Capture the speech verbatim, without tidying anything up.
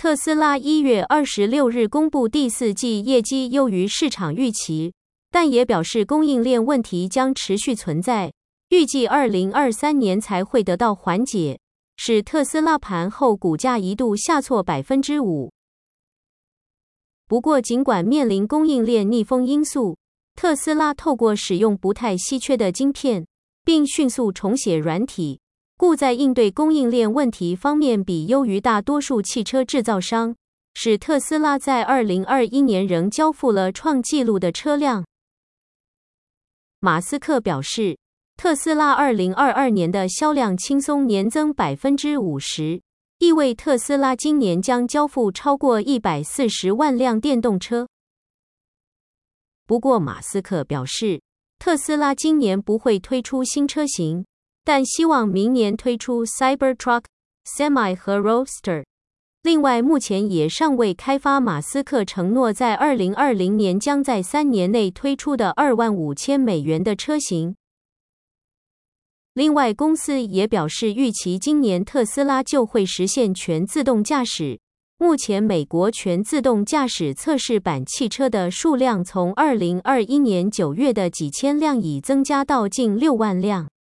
特斯拉一月二十六日公布第四季业绩优于市场预期，但也表示供应链问题将持续存在，预计二零二三年才会得到缓解，使特斯拉盘后股价一度下挫 百分之五。不过尽管面临供应链逆风因素，特斯拉透过使用不太稀缺的晶片，并迅速重写软体，故在应对供应链问题方面比优于大多数汽车制造商，使特斯拉在二零二一年仍交付了创纪录的车辆。马斯克表示，特斯拉二零二二年的销量轻松年增 百分之五十， 意味特斯拉今年将交付超过一百四十万辆电动车。不过马斯克表示，特斯拉今年不会推出新车型，但希望明年推出 Cybertruck、Semi 和 Roadster。另外，目前也尚未开发马斯克承诺在二零二零年将在三年内推出的二万五千美元的车型。另外，公司也表示预期今年特斯拉就会实现全自动驾驶。目前美国全自动驾驶测试版汽车的数量从二零二一年九月的几千辆已增加到近六万辆。